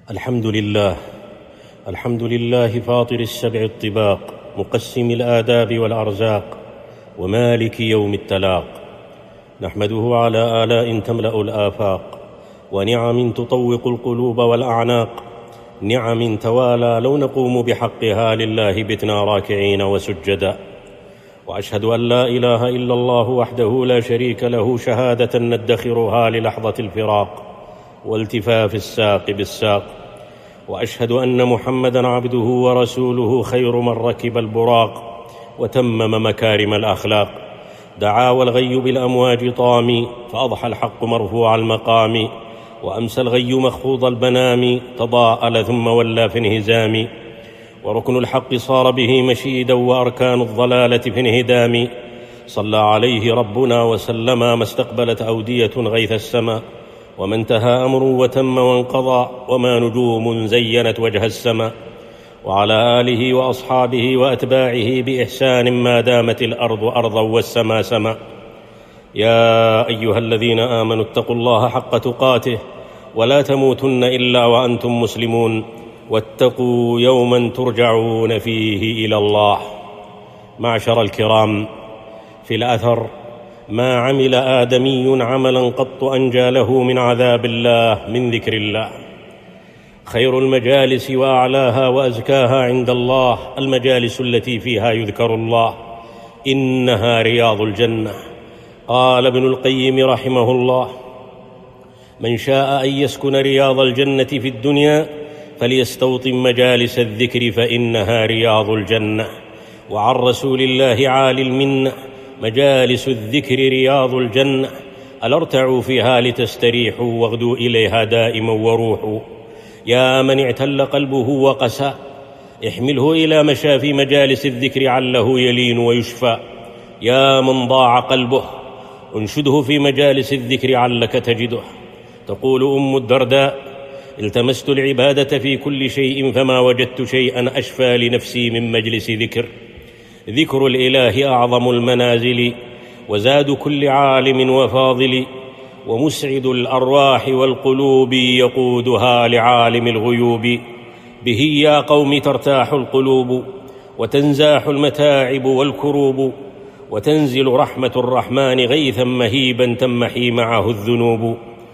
الحمد لله فاطر السبع الطباق، مقسم الآداب والأرزاق، ومالك يوم التلاق. نحمده على آلاء تملأ الآفاق، ونعم تطوق القلوب والأعناق، نعم توالى لو نقوم بحقها لله بتنا راكعين وسجدا. وأشهد أن لا إله إلا الله وحده لا شريك له، شهادة ندخرها للحظة الفراق والتفاف الساق بالساق. وأشهد أن محمدًا عبده ورسوله، خير من ركب البراق وتمم مكارم الأخلاق. دعا والغي بالأمواج طامي، فأضحى الحق مرفوع المقام، وأمسى الغي مخفوض البنام، تضاءل ثم ولى في انهزام. وركن الحق صار به مشيدا، وأركان الضلالة في انهدام. صلى عليه ربنا وسلم، ما استقبلت أودية غيث السماء، وما انتهى أمر وتم وانقضى، وما نجوم زينت وجه السماء. وعلى آله وأصحابه وأتباعه بإحسان، ما دامت الأرض أرضا والسماء سماء. يا أيها الذين آمنوا اتقوا الله حق تقاته، ولا تموتن إلا وأنتم مسلمون، واتقوا يوما ترجعون فيه إلى الله. معشر الكرام، في الأثر: ما عمل آدمي عملا قط أنجى له من عذاب الله من ذكر الله. خير المجالس وأعلاها وأزكاها عند الله المجالس التي فيها يذكر الله، إنها رياض الجنة. قال ابن القيم رحمه الله: من شاء أن يسكن رياض الجنة في الدنيا فليستوطن مجالس الذكر، فإنها رياض الجنة. وعن رسول الله عالي المنة: مجالس الذكر رياض الجنة، ألا ارتعوا فيها لتستريحوا، واغدوا إليها دائما وروحوا. يا من اعتل قلبه وقسى، احمله إلى مشافي مجالس الذكر عله يلين ويشفى. يا من ضاع قلبه، انشده في مجالس الذكر علك تجده. تقول أم الدرداء: التمست العبادة في كل شيء، فما وجدت شيئا أشفى لنفسي من مجلس ذكر. ذكر الإله أعظم المنازل، وزاد كل عالم وفاضل، ومسعد الأرواح والقلوب، يقودها لعالم الغيوب. به يا قوم ترتاح القلوب، وتنزاح المتاعب والكروب، وتنزل رحمة الرحمن غيثا مهيبا تمحي معه الذنوب.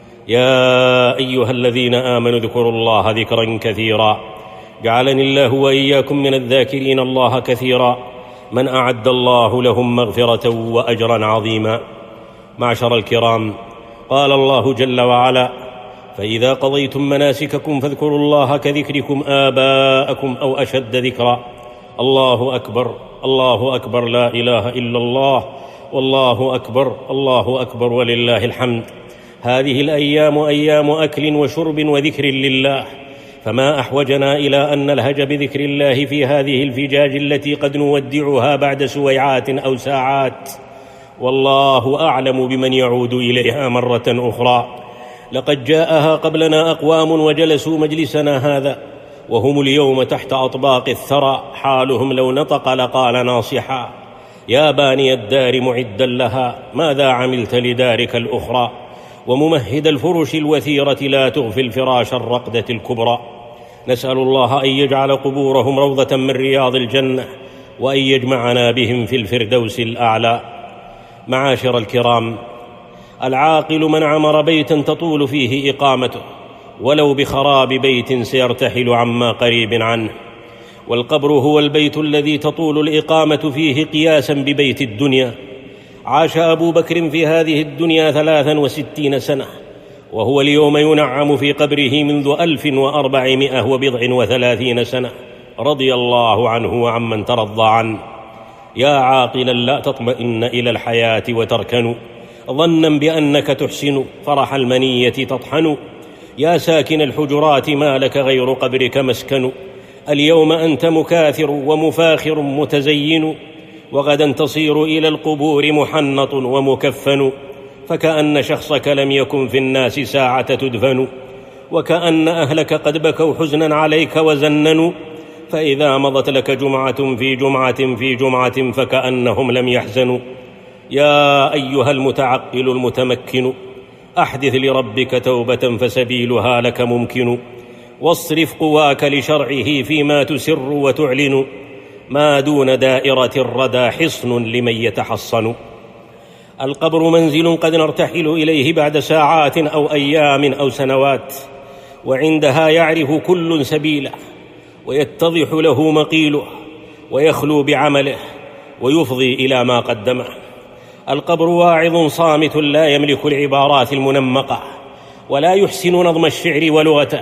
يا أيها الذين آمنوا اذكروا الله ذكرا كثيرا، جعلني الله وإياكم من الذاكرين الله كثيرا، من أعد الله لهم مغفرة وأجرا عظيما. معشر الكرام، قال الله جل وعلا: فإذا قضيتم مناسككم فاذكروا الله كذكركم آباءكم أو أشد ذكرا. الله أكبر، الله أكبر، لا إله إلا الله، والله أكبر، الله أكبر، ولله الحمد. هذه الأيام أيام أكل وشرب وذكر لله، فما أحوجنا إلى أن نلهج بذكر الله في هذه الفجاج التي قد نودعها بعد سويعات أو ساعات، والله أعلم بمن يعود إليها مرة أخرى. لقد جاءها قبلنا أقوام وجلسوا مجلسنا هذا، وهم اليوم تحت أطباق الثرى، حالهم لو نطق لقال ناصحا: يا باني الدار معدا لها، ماذا عملت لدارك الأخرى؟ وممهد الفرش الوثيرة، لا تغفل فراش الرقدة الكبرى. نسأل الله أن يجعل قبورهم روضة من رياض الجنة، وأن يجمعنا بهم في الفردوس الأعلى. معاشر الكرام، العاقل من عمر بيتا تطول فيه إقامته، ولو بخراب بيت سيرتحل عما قريب عنه. والقبر هو البيت الذي تطول الإقامة فيه قياسا ببيت الدنيا. عاش أبو بكر في هذه الدنيا 63 سنة، وهو اليوم ينعم في قبره منذ 1430 سنة، رضي الله عنه وعمن ترضى عنه. يا عاقلا لا تطمئن إلى الحياة وتركن، ظنا بأنك تحسن فرح المنية تطحن. يا ساكن الحجرات، ما لك غير قبرك مسكن. اليوم أنت مكاثر ومفاخر متزين، وغدا تصير إلى القبور محنط ومكفن. فكأن شخصك لم يكن في الناس ساعة تدفن، وكأن أهلك قد بكوا حزنا عليك وزننوا. فإذا مضت لك جمعة في جمعة في جمعة، فكأنهم لم يحزنوا. يا أيها المتعقل المتمكن، أحدث لربك توبة فسبيلها لك ممكن. واصرف قواك لشرعه فيما تسر وتعلن، ما دون دائرة الردى حصن لمن يتحصن. القبر منزل قد نرتحل إليه بعد ساعات أو أيام أو سنوات، وعندها يعرف كل سبيله، ويتضح له مقيله، ويخلو بعمله، ويفضي إلى ما قدمه. القبر واعظ صامت لا يملك العبارات المنمقة، ولا يحسن نظم الشعر ولغته،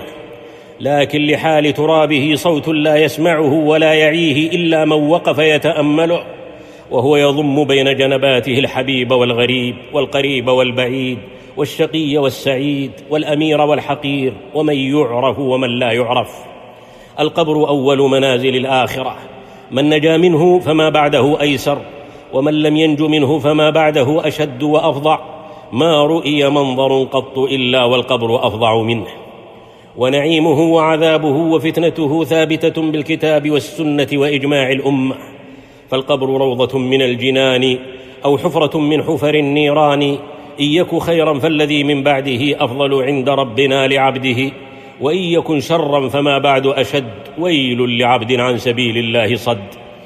لكن لحال ترابه صوت لا يسمعه ولا يعيه إلا من وقف يتأمله، وهو يضم بين جنباته الحبيب والغريب، والقريب والبعيد، والشقي والسعيد، والأمير والحقير، ومن يعرف ومن لا يعرف. القبر أول منازل الآخرة، من نجا منه فما بعده أيسر، ومن لم ينج منه فما بعده أشد وأفظع. ما رؤي منظر قط إلا والقبر أفظع منه، ونعيمه وعذابه وفتنته ثابتة بالكتاب والسنة وإجماع الأمة. فالقبر روضة من الجنان أو حفرة من حفر النيران، إن يك خيرا فالذي من بعده أفضل عند ربنا لعبده، وإن يكن شرا فما بعد أشد، ويل لعبد عن سبيل الله صد.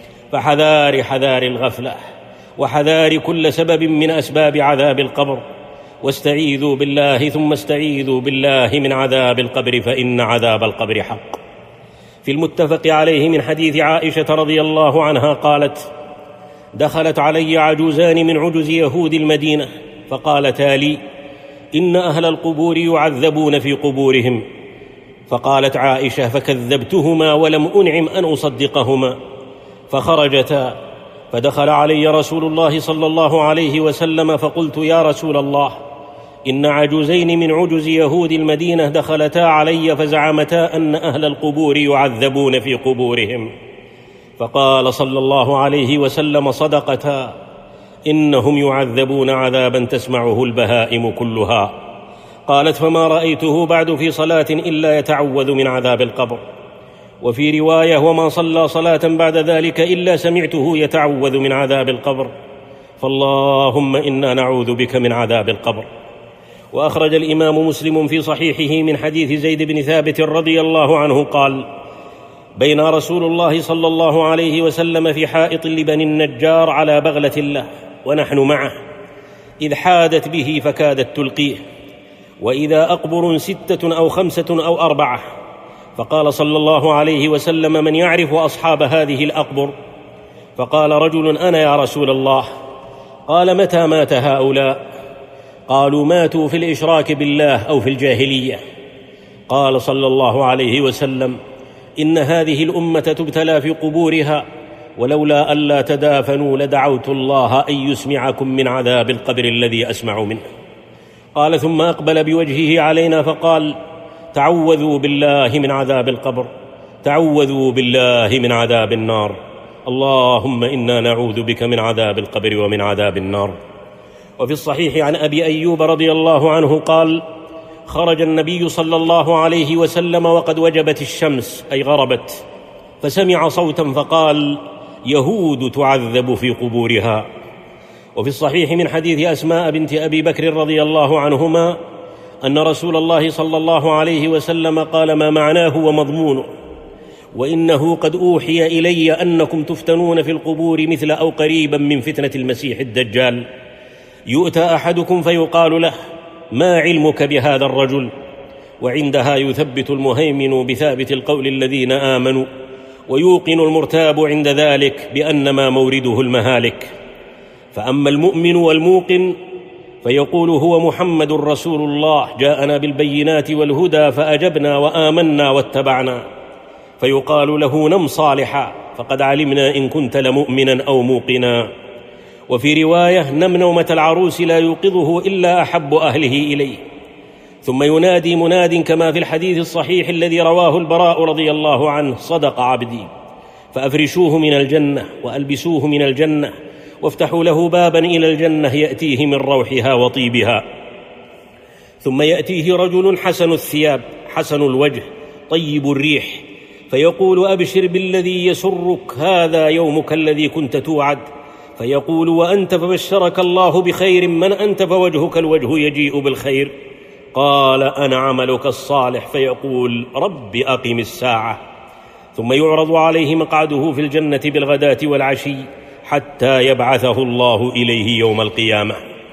فحذار حذار الغفلة، وحذار كل سبب من أسباب عذاب القبر، واستعيذوا بالله ثم استعيذوا بالله من عذاب القبر، فإن عذاب القبر حق. في المتفق عليه من حديث عائشة رضي الله عنها قالت: دخلت علي عجوزان من عجز يهود المدينة فقالتا لي: إن أهل القبور يعذبون في قبورهم. فقالت عائشة: فكذبتهما ولم أنعم أن أصدقهما. فخرجتا، فدخل علي رسول الله صلى الله عليه وسلم فقلت: يا رسول الله، إن عجوزين من عجز يهود المدينة دخلتا علي فزعمتا أن أهل القبور يعذبون في قبورهم. فقال صلى الله عليه وسلم: صدقتا، إنهم يعذبون عذابا تسمعه البهائم كلها. قالت: فما رأيته بعد في صلاة إلا يتعوذ من عذاب القبر. وفي رواية: وما صلى صلاة بعد ذلك إلا سمعته يتعوذ من عذاب القبر. فاللهم إنا نعوذ بك من عذاب القبر. وأخرج الإمام مسلم في صحيحه من حديث زيد بن ثابت رضي الله عنه قال: بين رسول الله صلى الله عليه وسلم في حائط لبني النجار على بغلة له ونحن معه، إذ حادت به فكادت تلقيه، وإذا أقبر 6 أو 5 أو 4. فقال صلى الله عليه وسلم: من يعرف أصحاب هذه الأقبر؟ فقال رجل: أنا يا رسول الله. قال: متى مات هؤلاء؟ قالوا: ماتوا في الإشراك بالله أو في الجاهلية. قال صلى الله عليه وسلم: إن هذه الأمة تبتلى في قبورها، ولولا ألا تدافنوا لدعوت الله أن يسمعكم من عذاب القبر الذي أسمع منه. قال: ثم أقبل بوجهه علينا فقال: تعوذوا بالله من عذاب القبر، تعوذوا بالله من عذاب النار، اللهم إنا نعوذ بك من عذاب القبر ومن عذاب النار. وفي الصحيح عن أبي أيوب رضي الله عنه قال: خرج النبي صلى الله عليه وسلم وقد وجبت الشمس أي غربت، فسمع صوتا فقال: يهود تعذب في قبورها. وفي الصحيح من حديث أسماء بنت أبي بكر رضي الله عنهما أن رسول الله صلى الله عليه وسلم قال: ما معناه ومضمونه: وإنه قد أوحي إلي أنكم تفتنون في القبور مثل أو قريبا من فتنة المسيح الدجال. يؤتى أحدكم فيقال له: ما علمك بهذا الرجل؟ وعندها يثبت المهيمن بثابت القول الذين آمنوا، ويوقن المرتاب عند ذلك بأن ما مورده المهالك. فأما المؤمن والموقن فيقول: هو محمد رسول الله جاءنا بالبينات والهدى فأجبنا وآمنا واتبعنا. فيقال له: نم صالحا فقد علمنا إن كنت لمؤمنا أو موقنا. وفي رواية: نم نومة العروس لا يوقظه إلا أحب أهله إليه. ثم ينادي مناد كما في الحديث الصحيح الذي رواه البراء رضي الله عنه: صدق عبدي، فأفرشوه من الجنة وألبسوه من الجنة وافتحوا له بابا إلى الجنة يأتيه من روحها وطيبها. ثم يأتيه رجل حسن الثياب حسن الوجه طيب الريح، فيقول: أبشر بالذي يسرك، هذا يومك الذي كنت توعد. فيقول: وأنت؟ فبشرك الله بخير، من أنت؟ فوجهك الوجه يجيء بالخير. قال: أنا عملك الصالح. فيقول: رب أقم الساعة. ثم يعرض عليه مقعده في الجنة بالغداة والعشي حتى يبعثه الله إليه يوم القيامة.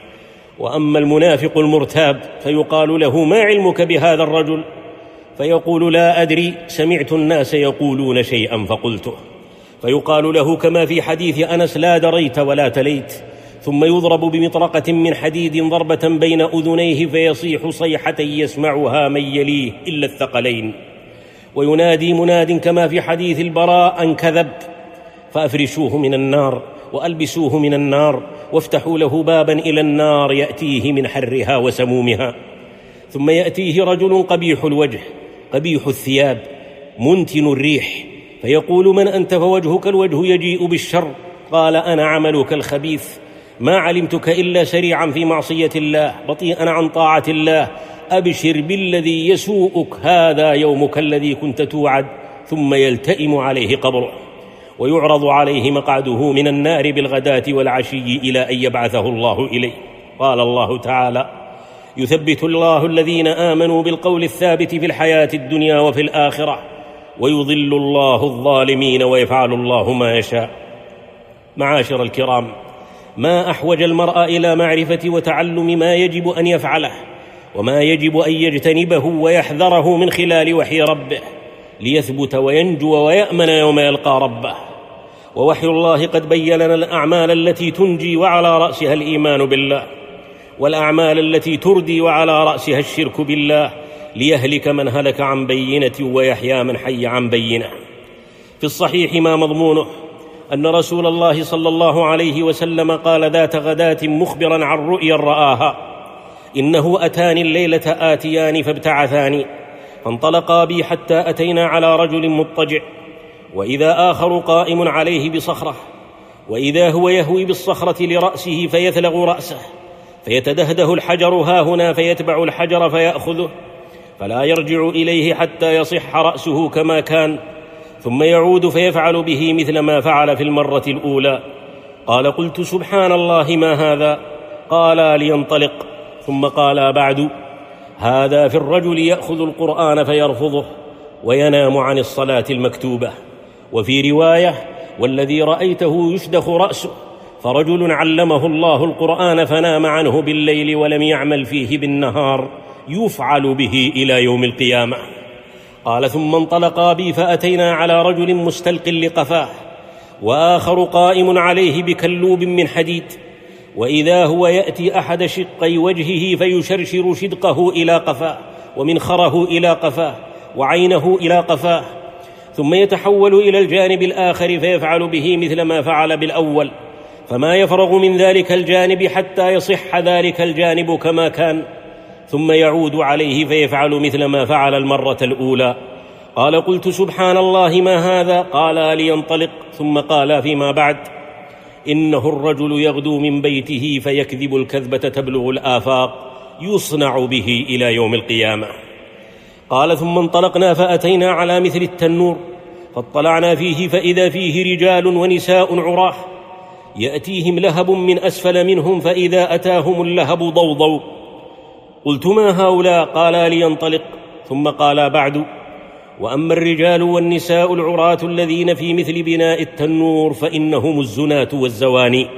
وأما المنافق المرتاب فيقال له: ما علمك بهذا الرجل؟ فيقول: لا أدري، سمعت الناس يقولون شيئا فقلته. فيقال له كما في حديث أنس: لا دريت ولا تليت. ثم يضرب بمطرقة من حديد ضربة بين أذنيه فيصيح صيحة يسمعها من يليه إلا الثقلين. وينادي مناد كما في حديث البراء: أن كذب، فأفرشوه من النار وألبسوه من النار وافتحوا له بابا إلى النار يأتيه من حرها وسمومها. ثم يأتيه رجل قبيح الوجه قبيح الثياب منتن الريح، فيقول: من أنت؟ فوجهك الوجه يجيء بالشر. قال: أنا عملك الخبيث، ما علمتك إلا سريعا في معصية الله بطيئا عن طاعة الله. أبشر بالذي يسوءك، هذا يومك الذي كنت توعد. ثم يلتئم عليه قبره، ويعرض عليه مقعده من النار بالغداة والعشي إلى أن يبعثه الله إليه. قال الله تعالى: يثبت الله الذين آمنوا بالقول الثابت في الحياة الدنيا وفي الآخرة، ويضل الله الظالمين ويفعل الله ما يشاء. معاشر الكرام، ما أحوج المرء إلى معرفة وتعلم ما يجب أن يفعله وما يجب أن يجتنبه ويحذره من خلال وحي ربه ليثبت وينجو ويأمن يوم يلقى ربه. ووحي الله قد بين لنا الأعمال التي تنجي وعلى رأسها الإيمان بالله، والأعمال التي تردي وعلى رأسها الشرك بالله، ليهلك من هلك عن بينة ويحيى من حي عن بينة. في الصحيح ما مضمونه أن رسول الله صلى الله عليه وسلم قال ذات غداة مخبرا عن رؤيا رآها: إنه أتاني الليلة آتيان فابتعثاني، فانطلقا بي حتى أتينا على رجل مضطجع، وإذا آخر قائم عليه بصخرة، وإذا هو يهوي بالصخرة لرأسه فيثلغ رأسه، فيتدهده الحجر هاهنا، فيتبع الحجر فيأخذه، فلا يرجع إليه حتى يصح رأسه كما كان، ثم يعود فيفعل به مثل ما فعل في المرة الأولى. قال: قلت: سبحان الله، ما هذا؟ قال: لينطلق. ثم قال: بعد هذا في الرجل يأخذ القرآن فيرفضه وينام عن الصلاة المكتوبة. وفي رواية: والذي رأيته يشدخ رأسه، فرجل علمه الله القرآن فنام عنه بالليل ولم يعمل فيه بالنهار، يفعل به إلى يوم القيامة. قال: ثم انطلقا بي فأتينا على رجل مستلق لقفاه، وآخر قائم عليه بكلوب من حديد، وإذا هو يأتي أحد شقي وجهه فيشرشر شدقه إلى قفاه، ومنخره إلى قفاه، وعينه إلى قفاه، ثم يتحول إلى الجانب الآخر فيفعل به مثل ما فعل بالأول، فما يفرغ من ذلك الجانب حتى يصح ذلك الجانب كما كان، ثم يعود عليه فيفعل مثل ما فعل المرة الأولى. قال: قلت: سبحان الله، ما هذا؟ قال: لينطلق. ثم قال فيما بعد: إنه الرجل يغدو من بيته فيكذب الكذبة تبلغ الآفاق، يصنع به إلى يوم القيامة. قال: ثم انطلقنا فأتينا على مثل التنور، فاطلعنا فيه فإذا فيه رجال ونساء عراه، يأتيهم لهب من أسفل منهم، فإذا أتاهم اللهب ضوضوا. قلت: ما هؤلاء؟ قال: لينطلق. ثم قال: بعد وأما الرجال والنساء العراة الذين في مثل بناء التنور فإنهم الزناة والزواني.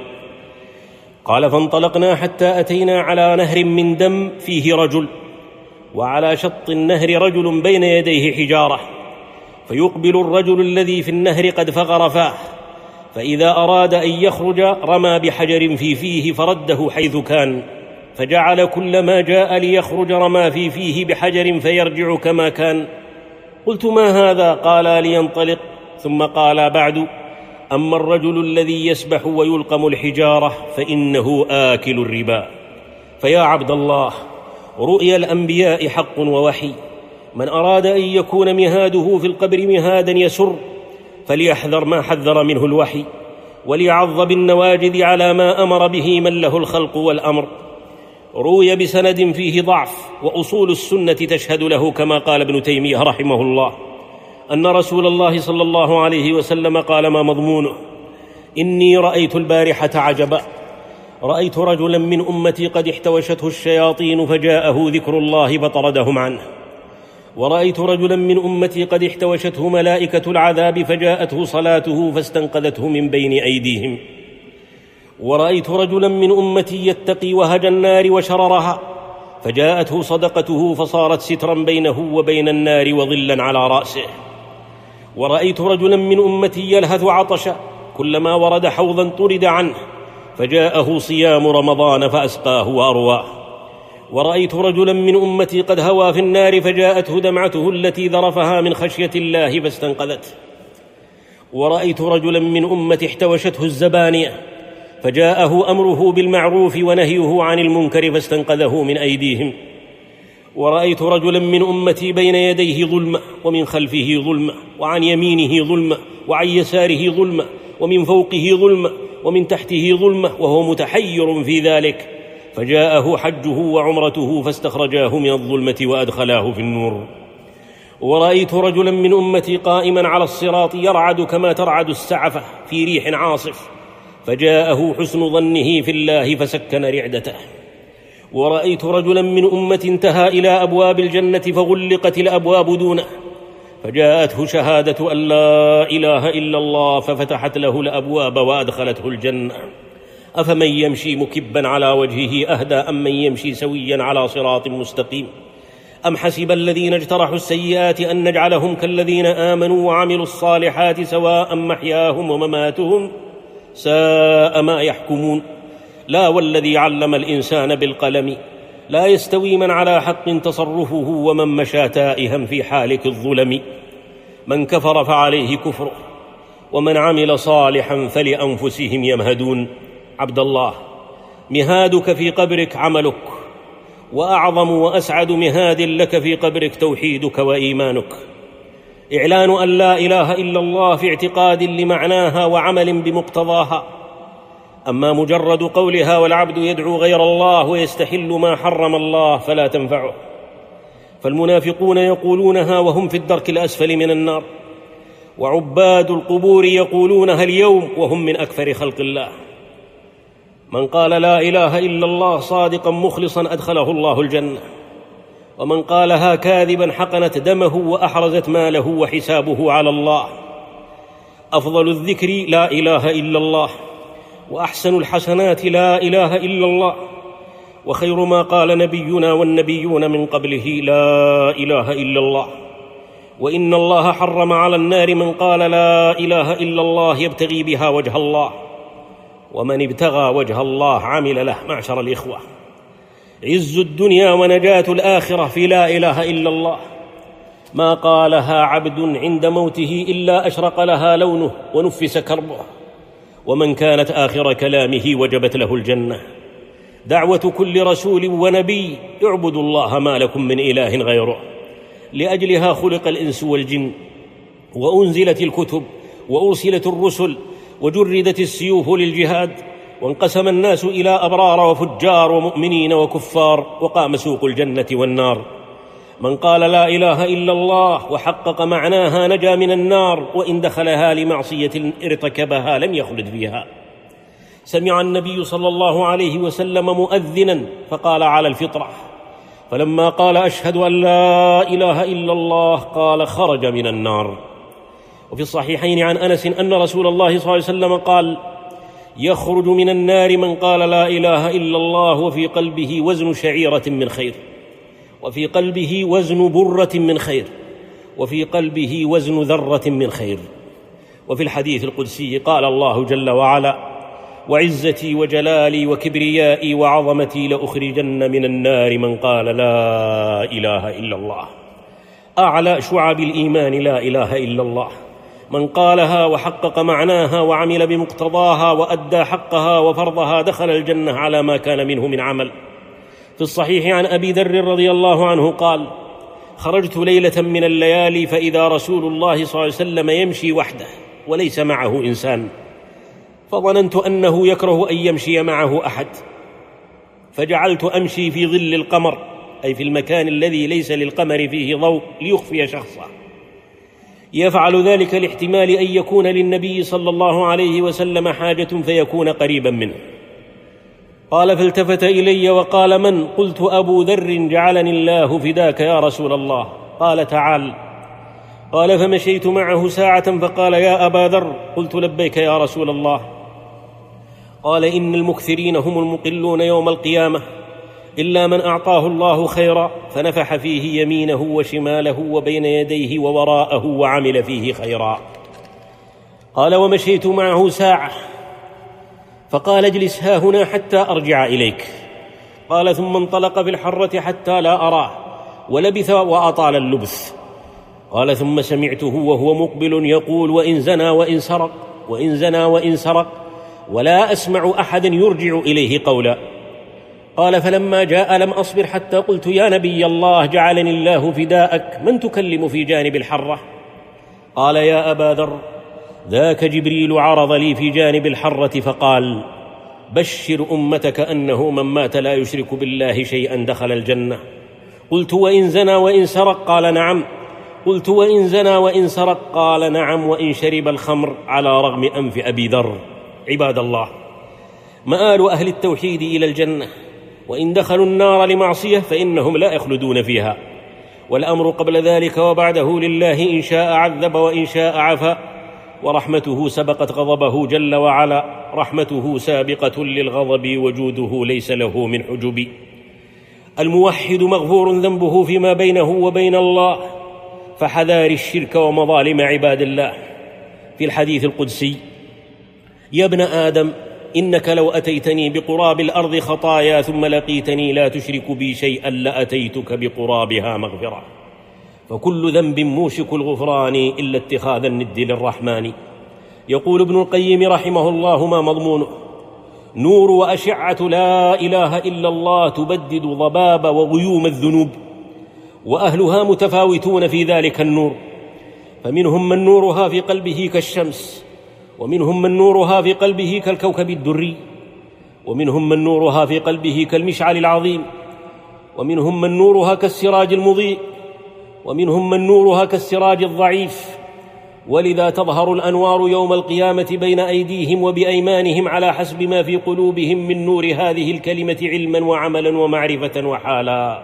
قال: فانطلقنا حتى أتينا على نهر من دم فيه رجل، وعلى شط النهر رجل بين يديه حجارة، فيقبل الرجل الذي في النهر قد فغر فاه، فإذا أراد أن يخرج رمى بحجر في فيه فرده حيث كان، فجعل كل ما جاء ليخرج رمى في فيه بحجر فيرجع كما كان. قلت: ما هذا؟ قال: لينطلق. ثم قال: بعد أما الرجل الذي يسبح ويلقم الحجارة فإنه آكل الربا. فيا عبد الله، رؤيا الأنبياء حق ووحي، من أراد أن يكون مهاده في القبر مهادا يسر فليحذر ما حذر منه الوحي، وليعظ بالنواجذ على ما أمر به من له الخلق والأمر. روي بسند فيه ضعف، وأصول السنة تشهد له كما قال ابن تيمية رحمه الله أن رسول الله صلى الله عليه وسلم قال ما مضمونه: إني رأيت البارحة عجبا، رأيت رجلا من أمتي قد احتوشته الشياطين فجاءه ذكر الله فطردهم عنه، ورأيت رجلا من أمتي قد احتوشته ملائكة العذاب فجاءته صلاته فاستنقذته من بين أيديهم، ورأيت رجلا من أمتي يتقي وهج النار وشررها فجاءته صدقته فصارت سترا بينه وبين النار وظلا على رأسه، ورأيت رجلا من أمتي يلهث عطشا كلما ورد حوضا طرد عنه فجاءه صيام رمضان فأسقاه وأرواه، ورأيت رجلا من أمتي قد هوى في النار فجاءته دمعته التي ذرفها من خشية الله فاستنقذته، ورأيت رجلا من أمتي احتوشته الزبانية فجاءه أمره بالمعروف ونهيه عن المنكر فاستنقذه من أيديهم، ورأيت رجلا من أمتي بين يديه ظلمة ومن خلفه ظلمة وعن يمينه ظلمة وعن يساره ظلمة ومن فوقه ظلمة ومن تحته ظلمة وهو متحير في ذلك فجاءه حجه وعمرته فاستخرجاه من الظلمة وأدخلاه في النور، ورأيت رجلا من أمتي قائما على الصراط يرعد كما ترعد السعفة في ريح عاصف فجاءه حسن ظنه في الله فسكن رعدته، ورأيت رجلا من أمتي انتهى إلى أبواب الجنة فغلقت الأبواب دونه فجاءته شهادة أن لا إله إلا الله ففتحت له الأبواب وأدخلته الجنة. أفمن يمشي مكبا على وجهه أهدى أم من يمشي سويا على صراط مستقيم؟ أم حسب الذين اجترحوا السيئات أن نجعلهم كالذين آمنوا وعملوا الصالحات سواء محياهم ومماتهم ساء ما يحكمون. لا والذي علم الإنسان بالقلم لا يستوي من على حق تصرفه ومن مشى تائها في حالك الظلم. من كفر فعليه كفره ومن عمل صالحا فلأنفسهم يمهدون. عبد الله، مهادك في قبرك عملك، وأعظم وأسعد مهاد لك في قبرك توحيدك وإيمانك. إعلان أن لا إله إلا الله في اعتقاد لمعناها وعمل بمقتضاها. أما مجرد قولها والعبد يدعو غير الله ويستحل ما حرم الله فلا تنفعه. فالمنافقون يقولونها وهم في الدرك الأسفل من النار، وعباد القبور يقولونها اليوم وهم من أكثر خلق الله. من قال لا إله إلا الله صادقا مخلصا أدخله الله الجنة، ومن قالها كاذبا حقنت دمه وأحرزت ماله وحسابه على الله. أفضل الذكر لا إله إلا الله، وأحسن الحسنات لا إله إلا الله، وخير ما قال نبينا والنبيون من قبله لا إله إلا الله. وإن الله حرم على النار من قال لا إله إلا الله يبتغي بها وجه الله، ومن ابتغى وجه الله عمل له. معشر الإخوة، عز الدنيا ونجاة الآخرة في لا إله إلا الله. ما قالها عبد عند موته إلا أشرق لها لونه ونفس كربه، ومن كانت آخر كلامه وجبت له الجنة. دعوة كل رسول ونبي اعبدوا الله ما لكم من إله غيره. لأجلها خلق الإنس والجن، وأنزلت الكتب، وأرسلت الرسل، وجردت السيوف للجهاد، وانقسم الناس إلى أبرار وفجار ومؤمنين وكفار، وقام سوق الجنة والنار. من قال لا إله إلا الله وحقق معناها نجا من النار، وإن دخلها لمعصية ارتكبها لم يخلد فيها. سمع النبي صلى الله عليه وسلم مؤذنا فقال على الفطرة، فلما قال أشهد أن لا إله إلا الله قال خرج من النار. وفي الصحيحين عن أنس أن رسول الله صلى الله عليه وسلم قال يخرج من النار من قال لا إله إلا الله وفي قلبه وزن شعيرة من خير، وفي قلبه وزن برة من خير، وفي قلبه وزن ذرة من خير. وفي الحديث القدسي قال الله جل وعلا وعزتي وجلالي وكبريائي وعظمتي لأخرجن من النار من قال لا إله إلا الله. أعلى شعب الإيمان لا إله إلا الله. من قالها وحقق معناها وعمل بمقتضاها وأدى حقها وفرضها دخل الجنة على ما كان منه من عمل. في الصحيح عن أبي ذر رضي الله عنه قال خرجت ليلة من الليالي فإذا رسول الله صلى الله عليه وسلم يمشي وحده وليس معه إنسان، فظننت أنه يكره أن يمشي معه أحد، فجعلت أمشي في ظل القمر، أي في المكان الذي ليس للقمر فيه ضوء، ليخفي شخصه. يفعل ذلك لاحتمال أن يكون للنبي صلى الله عليه وسلم حاجة فيكون قريبا منه. قال فالتفت إلي وقال: من؟ قلت: أبو ذر جعلني الله فداك يا رسول الله. قال: تعال. قال فمشيت معه ساعة فقال: يا أبا ذر. قلت: لبيك يا رسول الله. قال: إن المكثرين هم المقلون يوم القيامة إلا من أعطاه الله خيرا فنفح فيه يمينه وشماله وبين يديه ووراءه وعمل فيه خيرا. قال: ومشيت معه ساعة فقال: اجلس هاهنا حتى أرجع إليك. قال: ثم انطلق في الحرة حتى لا أراه ولبث وأطال اللبث. قال: ثم سمعته وهو مقبل يقول: وإن زنى وإن سرق، وإن زنى وإن سرق، ولا أسمع أحدا يرجع إليه قولا. قال: فلما جاء لم أصبر حتى قلت: يا نبي الله جعلني الله فداءك، من تكلم في جانب الحرة؟ قال: يا أبا ذر، ذاك جبريل عرض لي في جانب الحرة فقال: بشر أمتك أنه من مات لا يشرك بالله شيئا دخل الجنة. قلت: وإن زنى وإن سرق؟ قال: نعم. قلت: وإن زنى وإن سرق؟ قال: نعم، وإن شرب الخمر على رغم أنف أبي ذر. عباد الله، مآل أهل التوحيد إلى الجنة، وإن دخلوا النار لمعصية فإنهم لا يخلدون فيها، والأمر قبل ذلك وبعده لله، إن شاء عذب وإن شاء عفا، ورحمته سبقت غضبه جل وعلا. رحمته سابقة للغضب وجوده ليس له من حجب. الموحد مغفور ذنبه فيما بينه وبين الله، فحذار الشرك ومظالم عباد الله. في الحديث القدسي: يا ابن آدم، إنك لو أتيتني بقراب الأرض خطايا ثم لقيتني لا تشرك بي شيئا لأتيتك بقرابها مغفرة. فكل ذنب موشك الغفران إلا اتخاذ الند للرحمن. يقول ابن القيم رحمه الله: ما مضمونه؟ نور وأشعة لا إله إلا الله تبدد ضباب وغيوم الذنوب، وأهلها متفاوتون في ذلك النور، فمنهم من نورها في قلبه كالشمس، ومنهم من نورها في قلبه كالكوكب الدري، ومنهم من نورها في قلبه كالمشعل العظيم، ومنهم من نورها كالسراج المضيء، ومنهم من نورها كالسراج الضعيف. ولذا تظهر الأنوار يوم القيامة بين أيديهم وبأيمانهم على حسب ما في قلوبهم من نور هذه الكلمة علما وعملا ومعرفة وحالا.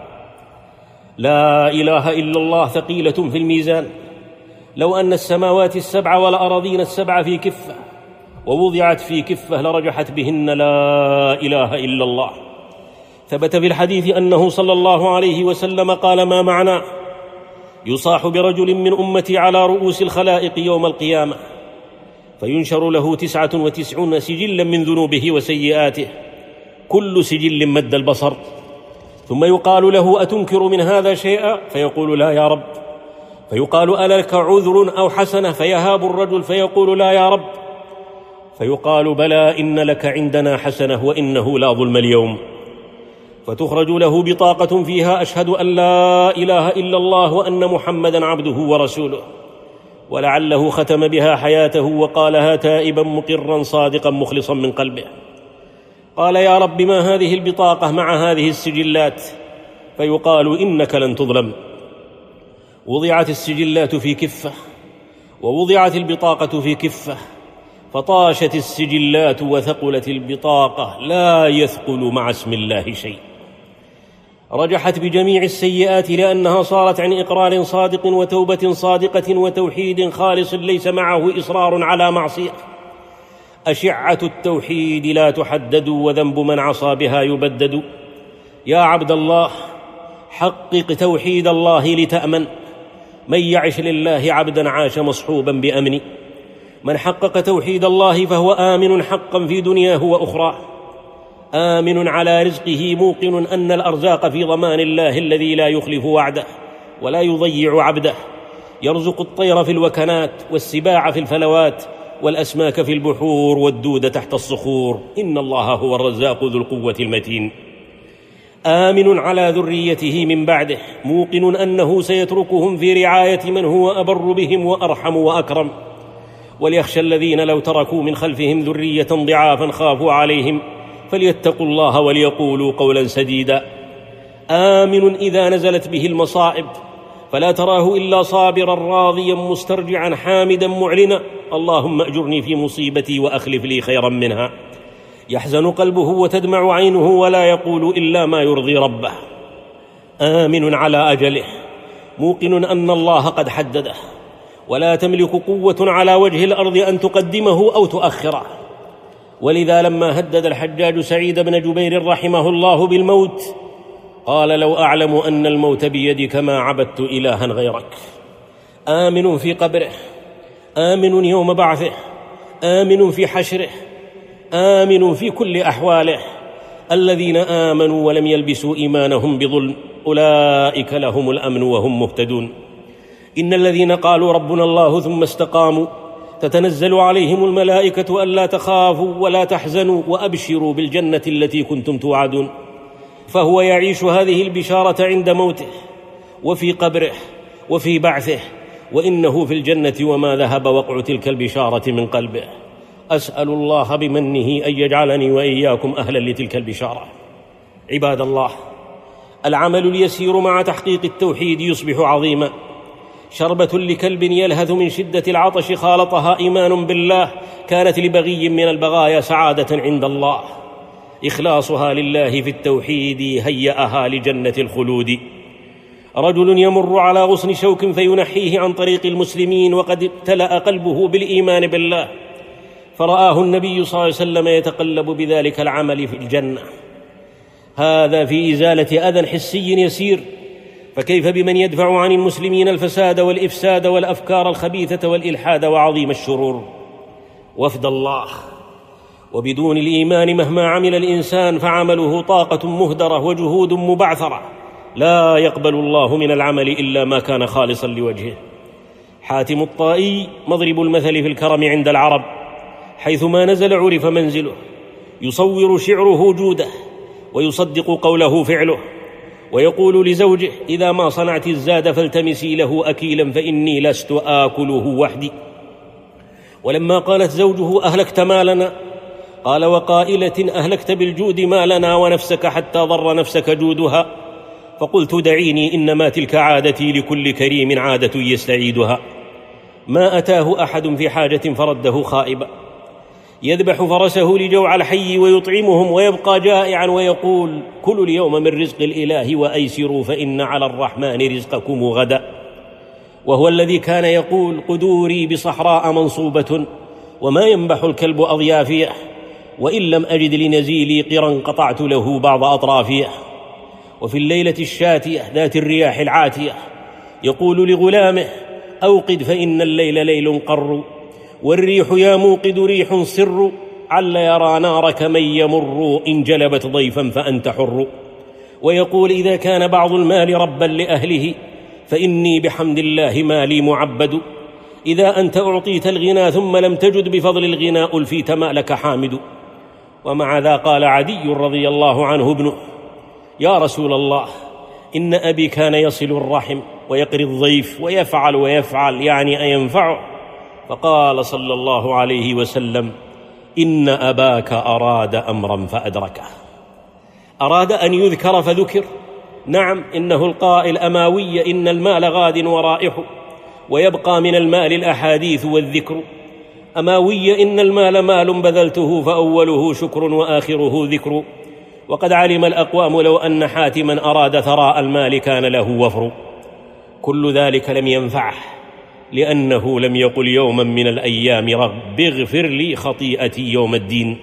لا إله إلا الله ثقيلة في الميزان. لو أن السماوات السبع والأراضين السبع في كفة ووضعت في كفة لرجحت بهن لا إله إلا الله. ثبت في الحديث أنه صلى الله عليه وسلم قال: ما معناه؟ يصاح برجل من أمتي على رؤوس الخلائق يوم القيامة، فينشر له 99 سجلا من ذنوبه وسيئاته، كل سجل مد البصر، ثم يقال له: أتنكر من هذا شيئا؟ فيقول: لا يا رب. فيقال: ألك عذر أو حسنة؟ فيهاب الرجل فيقول: لا يا رب. فيقال: بلى، إن لك عندنا حسنة وإنه لا ظلم اليوم. فتخرج له بطاقة فيها: أشهد أن لا إله إلا الله وأن محمدا عبده ورسوله، ولعله ختم بها حياته وقالها تائبا مقرا صادقا مخلصا من قلبه. قال: يا رب، ما هذه البطاقة مع هذه السجلات؟ فيقال: إنك لن تظلم. وضعت السجلات في كفة ووضعت البطاقة في كفة، فطاشت السجلات وثقلت البطاقة، لا يثقل مع اسم الله شيء. رجحت بجميع السيئات لأنها صارت عن إقرار صادق وتوبة صادقة وتوحيد خالص ليس معه إصرار على معصية. أشعة التوحيد لا تحدد، وذنب من عصى بها يبدد. يا عبد الله، حقق توحيد الله لتأمن. من يعش لله عبدا عاش مصحوبا بأمن. من حقق توحيد الله فهو آمن حقا في دنياه وأخراه، آمن على رزقه، موقن أن الأرزاق في ضمان الله الذي لا يخلف وعده ولا يضيع عبده. يرزق الطير في الوكنات، والسباع في الفلوات، والأسماك في البحور، والدود تحت الصخور. إن الله هو الرزاق ذو القوة المتين. آمن على ذريته من بعده، موقن أنه سيتركهم في رعاية من هو أبر بهم وأرحم وأكرم. وليخشى الذين لو تركوا من خلفهم ذرية ضعافا خافوا عليهم فليتقوا الله وليقولوا قولا سديدا. آمن إذا نزلت به المصائب، فلا تراه إلا صابرا راضيا مسترجعا حامدا معلنا: اللهم أجرني في مصيبتي وأخلف لي خيرا منها. يحزن قلبه وتدمع عينه ولا يقول إلا ما يرضي ربه، آمن على أجله، موقن أن الله قد حدده، ولا تملك قوة على وجه الأرض أن تقدمه أو تؤخره. ولذا لما هدد الحجاج سعيد بن جبير رحمه الله بالموت قال: لو أعلم أن الموت بيدك ما عبدت إلها غيرك. آمن في قبره، آمن يوم بعثه، آمن في حشره، آمن في كل أحواله. الذين آمنوا ولم يلبسوا إيمانهم بظلم أولئك لهم الأمن وهم مهتدون. إن الذين قالوا ربنا الله ثم استقاموا تتنزل عليهم الملائكة ألا تخافوا ولا تحزنوا وأبشروا بالجنة التي كنتم توعدون. فهو يعيش هذه البشارة عند موته وفي قبره وفي بعثه، وإنه في الجنة وما ذهب وقع تلك البشارة من قلبه. أسأل الله بمنه أن يجعلني وإياكم أهلا لتلك البشارة. عباد الله، العمل اليسير مع تحقيق التوحيد يصبح عظيما. شربة لكلب يلهث من شدة العطش خالطها إيمان بالله كانت لبغي من البغايا سعادة عند الله. إخلاصها لله في التوحيد هيأها لجنة الخلود. رجل يمر على غصن شوك فينحيه عن طريق المسلمين وقد امتلأ قلبه بالإيمان بالله، فرآه النبي صلى الله عليه وسلم يتقلب بذلك العمل في الجنة. هذا في إزالة أذى حسي يسير، فكيف بمن يدفع عن المسلمين الفساد والإفساد والأفكار الخبيثة والإلحاد وعظيم الشرور؟ وفد الله. وبدون الإيمان مهما عمل الإنسان فعمله طاقة مهدرة وجهود مبعثرة، لا يقبل الله من العمل إلا ما كان خالصا لوجهه. حاتم الطائي مضرب المثل في الكرم عند العرب، حيثما نزل عرف منزله، يصور شعره جوده ويصدق قوله فعله، ويقول لزوجه: إذا ما صنعت الزاد فالتمسي له أكيلا فإني لست آكله وحدي. ولما قالت زوجه: أهلكت مالنا، قال: وقائلة أهلكت بالجود مالنا ونفسك حتى ضر نفسك جودها. فقلت: دعيني، إنما تلك عادتي، لكل كريم عادة يستعيدها. ما أتاه أحد في حاجة فرده خائبا، يذبح فرسه لجوع الحي ويطعمهم ويبقى جائعا ويقول: كلوا اليوم من رزق الإله وأيسروا فإن على الرحمن رزقكم غدا. وهو الذي كان يقول: قدوري بصحراء منصوبة وما ينبح الكلب أضيافيه، وإن لم أجد لنزيلي قرا قطعت له بعض أطرافيه. وفي الليلة الشاتية ذات الرياح العاتية يقول لغلامه: أوقد فإن الليل ليل قر، والريح يا موقد ريح صر، عل يرى نارك من يمر، إن جلبت ضيفا فأنت حر. ويقول: إذا كان بعض المال ربا لأهله فإني بحمد الله مالي معبد. إذا أنت أعطيت الغنى ثم لم تجد بفضل الغنى ألفيت مالك حامد. ومع ذا قال عدي رضي الله عنه ابنه: يا رسول الله، إن أبي كان يصل الرحم ويقري الضيف ويفعل يعني أينفعه. فقال صلى الله عليه وسلم: إن أباك أراد أمرا فأدركه. أراد أن يذكر فذكر. نعم، إنه القائل: أماوي إن المال غاد ورائح، ويبقى من المال الأحاديث والذكر. أماوي إن المال مال بذلته، فأوله شكر وآخره ذكر. وقد علم الأقوام لو أن حاتما أراد ثراء المال كان له وفر. كل ذلك لم ينفعه، لأنه لم يقل يوما من الأيام: رب اغفر لي خطيئتي يوم الدين.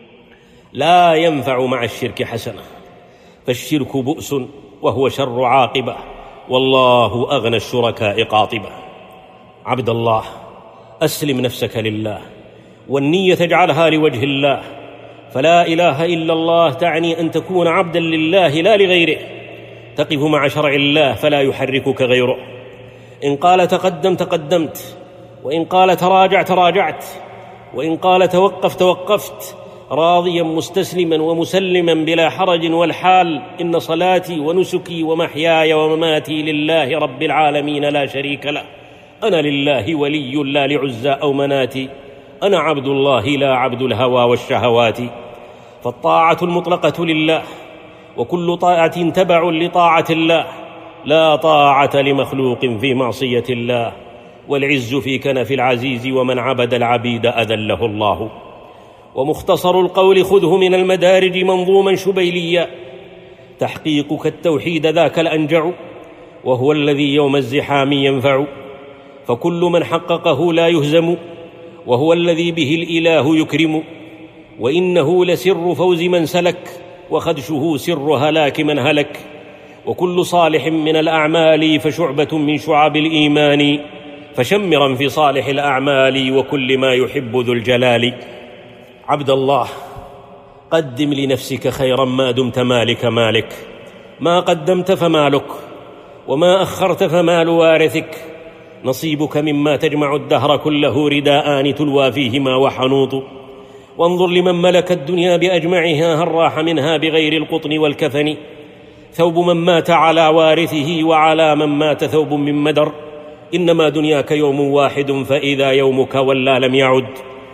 لا ينفع مع الشرك حسنة، فالشرك بؤس وهو شر عاقبة، والله أغنى الشركاء قاطبة. عبد الله، أسلم نفسك لله، والنية تجعلها لوجه الله. فلا إله إلا الله تعني أن تكون عبدا لله لا لغيره، تقف مع شرع الله فلا يحركك غيره. إن قال تقدم تقدمت، وإن قال تراجع تراجعت، وإن قال توقف توقفت، راضيا مستسلما ومسلما بلا حرج والحال. إن صلاتي ونسكي ومحياي ومماتي لله رب العالمين لا شريك له. أنا لله ولي لا لعزى أو مناتي. أنا عبد الله لا عبد الهوى والشهوات. فالطاعة المطلقة لله، وكل طاعة تبع لطاعة الله، لا طاعة لمخلوق في معصية الله. والعز في كنف العزيز، ومن عبد العبيد أذله الله. ومختصر القول خذه من المدارج منظوما شبيليا: تحقيقك التوحيد ذاك الأنجع، وهو الذي يوم الزحام ينفع، فكل من حققه لا يهزم، وهو الذي به الإله يكرم، وإنه لسر فوز من سلك، وخدشه سر هلاك من هلك، وكل صالح من الأعمال فشعبة من شعب الإيمان، فشمرا في صالح الأعمال وكل ما يحب ذو الجلال. عبد الله، قدم لنفسك خيرا ما دمت مالك، ما قدمت فمالك، وما أخرت فمال وارثك، نصيبك مما تجمع الدهر كله رداءان تلوى فيهما وحنوط، وانظر لمن ملك الدنيا بأجمعها هل راح منها بغير القطن والكفن، ثوب من مات على وارثه وعلى من مات ثوب من مدر، إنما دنياك يوم واحد فإذا يومك ولا لم يعد،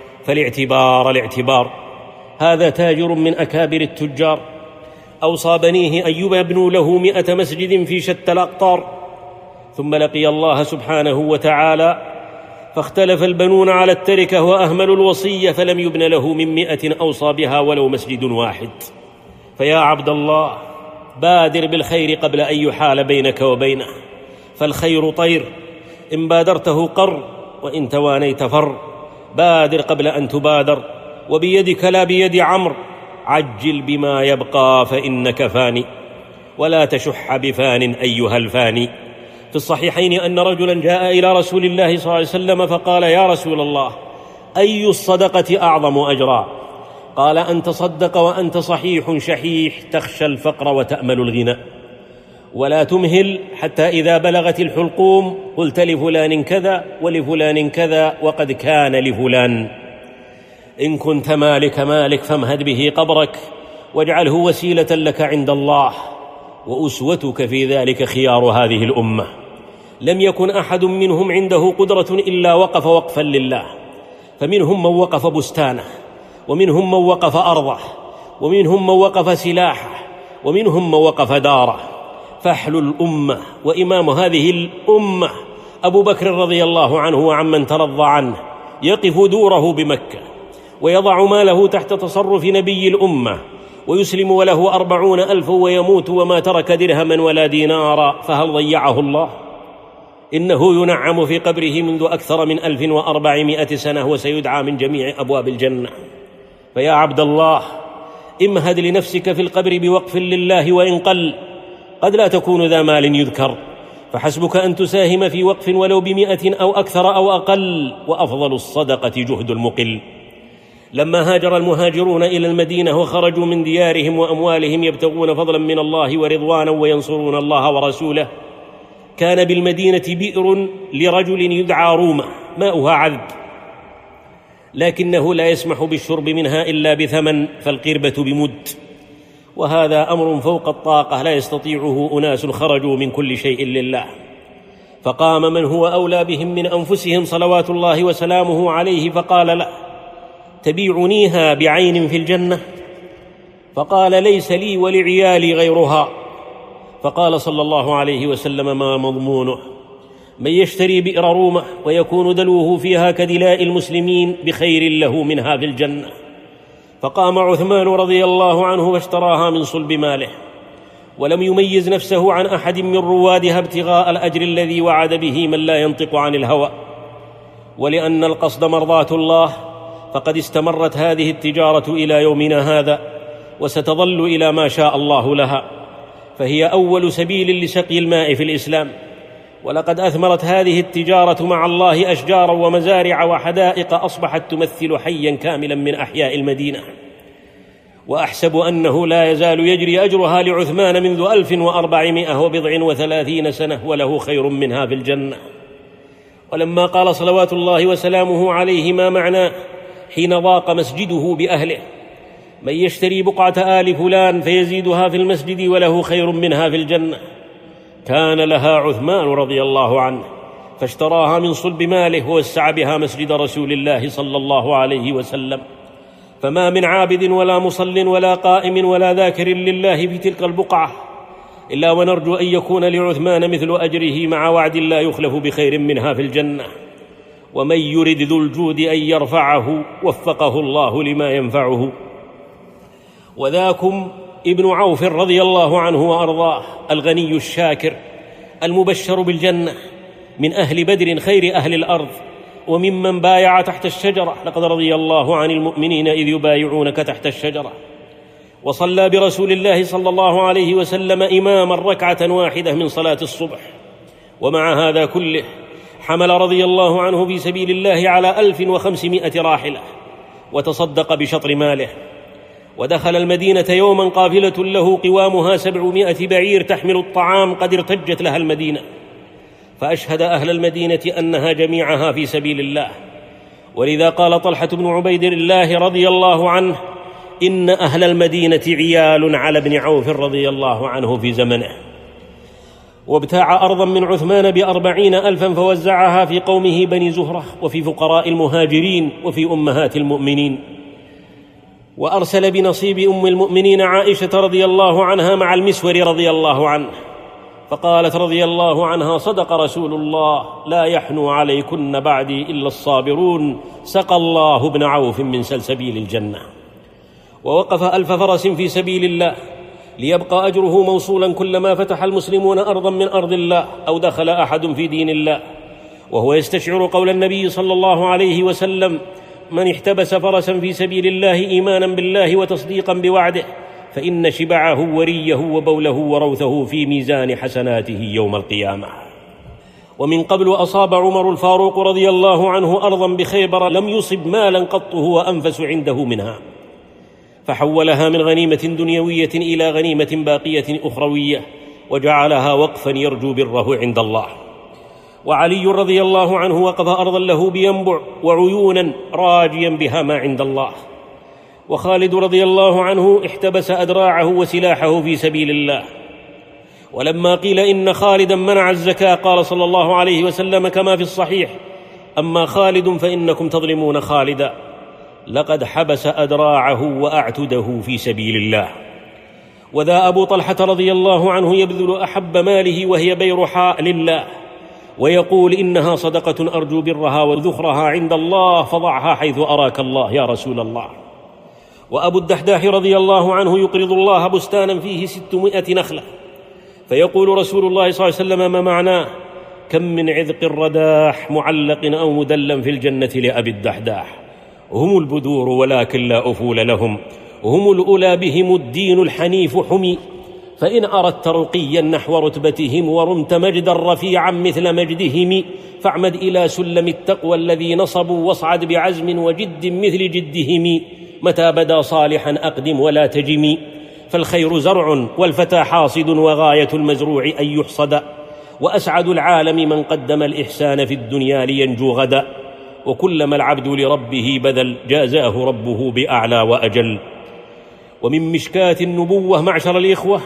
الاعتبار. هذا تاجر من أكابر التجار أوصى بنيه أن يبنوا له 100 مسجد في شتى الأقطار، ثم لقي الله سبحانه وتعالى فاختلف البنون على التركة وأهملوا الوصية، فلم يبن له من 100 أوصى بها ولو مسجد واحد. فيا عبد الله، بادر بالخير قبل أن يحال بينك وبينه، فالخير طير، إن بادرته قر، وإن توانيت فر. بادر قبل أن تبادر، وبيدك لا بيد عمرو، عجل بما يبقى فإنك فاني، ولا تشح بفان أيها الفاني. في الصحيحين أن رجلا جاء إلى رسول الله صلى الله عليه وسلم فقال: يا رسول الله، أي الصدقة أعظم أجرا؟ قال: أن تصدق وأنت صحيح شحيح، تخشى الفقر وتأمل الغنى، ولا تمهل حتى إذا بلغت الحلقوم قلت لفلان كذا ولفلان كذا وقد كان لفلان. إن كنت مالك فامهد به قبرك، واجعله وسيلة لك عند الله، وأسوتك في ذلك خيار هذه الأمة. لم يكن أحد منهم عنده قدرة إلا وقف وقفا لله، فمنهم من وقف بستانه، ومنهم من وقف أرضه، ومنهم من وقف سلاحه، ومنهم من وقف داره. فحل الأمة وإمام هذه الأمة أبو بكر رضي الله عنه وعمن ترضى عنه يقف دوره بمكة، ويضع ماله تحت تصرف نبي الأمة، ويسلم وله 40,000 ويموت وما ترك درهما ولا دينارا، فهل ضيعه الله؟ إنه ينعم في قبره منذ أكثر من 1400 سنة، وسيدعى من جميع أبواب الجنة. فيا عبد الله، امهد لنفسك في القبر بوقف لله وإن قل، قد لا تكون ذا مال يذكر، فحسبك أن تساهم في وقف ولو ب100 أو أكثر أو أقل، وأفضل الصدقة جهد المقل. لما هاجر المهاجرون إلى المدينة وخرجوا من ديارهم وأموالهم يبتغون فضلا من الله ورضوانا وينصرون الله ورسوله، كان بالمدينة بئر لرجل يدعى رومة ماؤها عذب، لكنه لا يسمح بالشرب منها إلا بثمن، فالقربة بمد، وهذا أمر فوق الطاقة لا يستطيعه أناس خرجوا من كل شيء لله. فقام من هو أولى بهم من أنفسهم صلوات الله وسلامه عليه فقال له: تبيعنيها بعين في الجنة؟ فقال: ليس لي ولعيالي غيرها. فقال صلى الله عليه وسلم: ما مضمونه؟ من يشتري بئر رومة ويكون دلوه فيها كدلاء المسلمين بخير له منها في الجنة. فقام عثمان رضي الله عنه فاشتراها من صلب ماله، ولم يميز نفسه عن أحد من روادها ابتغاء الأجر الذي وعد به من لا ينطق عن الهوى، ولأن القصد مرضاة الله، فقد استمرت هذه التجارة إلى يومنا هذا، وستظل إلى ما شاء الله لها، فهي أول سبيل لسقي الماء في الإسلام. ولقد أثمرت هذه التجارة مع الله أشجارا ومزارع وحدائق أصبحت تمثل حيا كاملا من أحياء المدينة، وأحسب أنه لا يزال يجري أجرها لعثمان منذ 1430 سنة، وله خير منها في الجنة. ولما قال صلوات الله وسلامه عليه ما معناه حين ضاق مسجده بأهله: من يشتري بقعة آل فلان فيزيدها في المسجد وله خير منها في الجنة، كان لها عثمان رضي الله عنه فاشتراها من صلب ماله ووسع بها مسجد رسول الله صلى الله عليه وسلم. فما من عابد ولا مصل ولا قائم ولا ذاكر لله في تلك البقعة إلا ونرجو أن يكون لعثمان مثل أجره، مع وعد لا يخلف بخير منها في الجنة. ومن يرد ذو الجود أن يرفعه وفقه الله لما ينفعه. وذاكم ابن عوف رضي الله عنه وأرضاه، الغني الشاكر المبشر بالجنة، من أهل بدر خير أهل الأرض، وممن بايع تحت الشجرة. لقد رضي الله عن المؤمنين إذ يبايعونك تحت الشجرة. وصلى برسول الله صلى الله عليه وسلم إماما ركعة واحدة من صلاة الصبح. ومع هذا كله حمل رضي الله عنه في سبيل الله على 1500 راحلة، وتصدق بشطر ماله. ودخل المدينة يوما قافلة له قوامها 700 بعير تحمل الطعام قد ارتجت لها المدينة، فأشهد أهل المدينة أنها جميعها في سبيل الله. ولذا قال طلحة بن عبيد الله رضي الله عنه: إن أهل المدينة عيال على ابن عوف رضي الله عنه في زمنه. وابتاع أرضا من عثمان ب40,000 فوزعها في قومه بني زهرة، وفي فقراء المهاجرين، وفي أمهات المؤمنين. وأرسل بنصيب أم المؤمنين عائشة رضي الله عنها مع المسور رضي الله عنه، فقالت رضي الله عنها: صدق رسول الله، لا يحنو عليكن بعدي إلا الصابرون، سقى الله ابن عوف من سلسبيل الجنة. ووقف 1000 فرس في سبيل الله، ليبقى أجره موصولا كلما فتح المسلمون أرضا من أرض الله أو دخل أحد في دين الله، وهو يستشعر قول النبي صلى الله عليه وسلم: من احتبس فرسا في سبيل الله إيمانا بالله وتصديقا بوعده فإن شبعه وريه وبوله وروثه في ميزان حسناته يوم القيامة. ومن قبل أصاب عمر الفاروق رضي الله عنه أرضا بخيبر لم يصب مالا قط هو أنفس عنده منها، فحولها من غنيمة دنيوية إلى غنيمة باقية أخروية، وجعلها وقفا يرجو بره عند الله. وعلي رضي الله عنه وقف أرضا له بينبع وعيونا راجيا بها ما عند الله. وخالد رضي الله عنه احتبس أدراعه وسلاحه في سبيل الله. ولما قيل إن خالدا منع الزكاة قال صلى الله عليه وسلم كما في الصحيح: أما خالد فإنكم تظلمون خالدا، لقد حبس أدراعه وأعتده في سبيل الله. وذا أبو طلحة رضي الله عنه يبذل أحب ماله وهي بيرحاء لله، ويقول: إنها صدقة أرجو برها وذخرها عند الله، فضعها حيث أراك الله يا رسول الله. وأبو الدحداح رضي الله عنه يقرض الله بستانا فيه 600 نخلة، فيقول رسول الله صلى الله عليه وسلم: ما معناه؟ كم من عذق الرداح معلق أو مدلم في الجنة لأبي الدحداح، هم البدور ولكن لا أفول لهم، هم الأولى بهم الدين الحنيف حمي، فإن أردت رقيا نحو رتبتهم ورمت مجدا رفيعا مثل مجدهم، فاعمد إلى سلم التقوى الذي نصبوا، واصعد بعزم وجد مثل جدهم، متى بدا صالحا أقدم ولا تجم، فالخير زرع والفتى حاصد، وغاية المزروع أن يحصد، وأسعد العالم من قدم الإحسان في الدنيا لينجو غدا، وكلما العبد لربه بذل جازاه ربه بأعلى وأجل. ومن مشكاة النبوة معشر الإخوة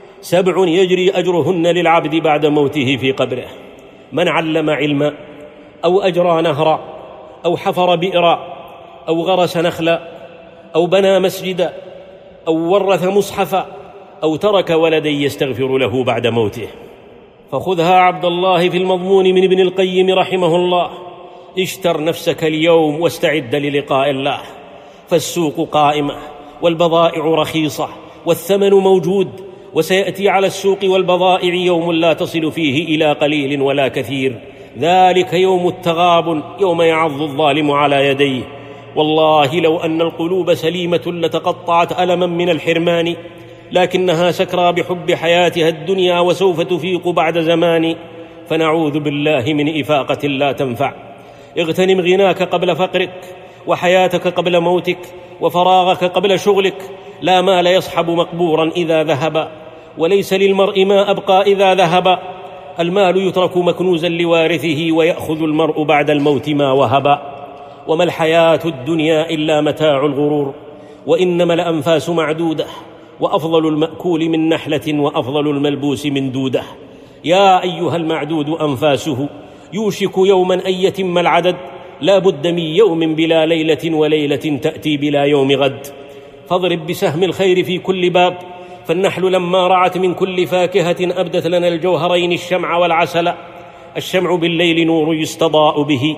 7 يجري أجرهن للعبد بعد موته في قبره: من علم علما، أو أجرى نهرا، أو حفر بئرا، أو غرس نخلا، أو بنى مسجدا، أو ورث مصحفا، أو ترك ولدا يستغفر له بعد موته. فخذها عبد الله في المضمون من ابن القيم رحمه الله: اشتر نفسك اليوم واستعد للقاء الله، فالسوق قائمة والبضائع رخيصة والثمن موجود، وسيأتي على السوق والبضائع يوم لا تصل فيه إلى قليل ولا كثير، ذلك يوم التغابن، يوم يعض الظالم على يديه. والله لو أن القلوب سليمة لتقطعت ألما من الحرمان، لكنها سكرى بحب حياتها الدنيا وسوف تفيق بعد زمان، فنعوذ بالله من إفاقة لا تنفع. اغتنم غناك قبل فقرك، وحياتك قبل موتك، وفراغك قبل شغلك. لا مال يصحب مقبورا إذا ذهب، وليس للمرء ما أبقى إذا ذهب. المال يترك مكنوزا لوارثه، ويأخذ المرء بعد الموت ما وهب. وما الحياة الدنيا إلا متاع الغرور، وإنما الأنفاس معدودة، وأفضل المأكول من نحلة، وأفضل الملبوس من دودة. يا أيها المعدود أنفاسه، يوشك يوما أن يتم العدد، لا بد من يوم بلا ليلة، وليلة تأتي بلا يوم غد. فاضرب بسهم الخير في كل باب، فالنحل لما رعت من كل فاكهة أبدت لنا الجوهرين الشمع والعسل. الشمع بالليل نور يستضاء به،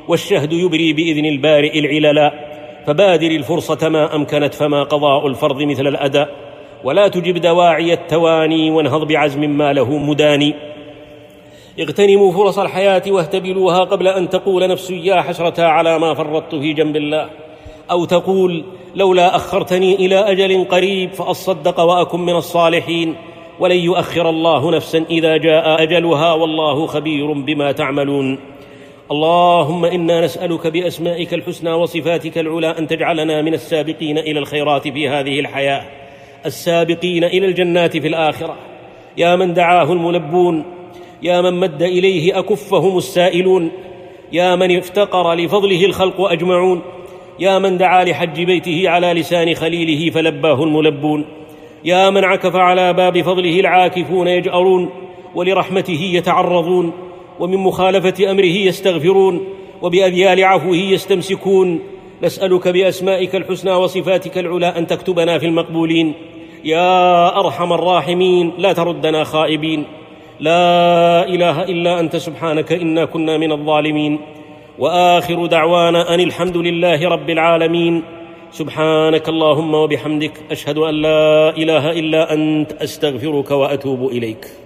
والشهد يبري بإذن البارئ العللا، فبادر الفرصة ما أمكنت، فما قضاء الفرض مثل الأداء، ولا تجب دواعي التواني، وانهض بعزم ما له مداني. اغتنموا فرص الحياة واهتبلوها قبل أن تقول نفس يا حسرة على ما فرطت في جنب الله، أو تقول لولا أخرتني إلى أجل قريب فأصدق وأكن من الصالحين، ولن يؤخر الله نفسا إذا جاء أجلها، والله خبير بما تعملون. اللهم إنا نسألك بأسمائك الحسنى وصفاتك العلى أن تجعلنا من السابقين إلى الخيرات في هذه الحياة، السابقين إلى الجنات في الآخرة، يا من دعاه الملبون، يا من مد إليه أكفهم السائلون، يا من افتقر لفضله الخلق أجمعون، يا من دعا لحج بيته على لسان خليله فلباه الملبون، يا من عكف على باب فضله العاكفون يجأرون، ولرحمته يتعرضون، ومن مخالفة أمره يستغفرون، وبأذيال عفوه يستمسكون. نسألك بأسمائك الحسنى وصفاتك العلى أن تكتبنا في المقبولين، يا أرحم الراحمين، لا تردنا خائبين. لا إله إلا أنت سبحانك إنا كنا من الظالمين. وآخر دعوانا أن الحمد لله رب العالمين. سبحانك اللهم وبحمدك، أشهد أن لا إله إلا أنت، أستغفرك وأتوب إليك.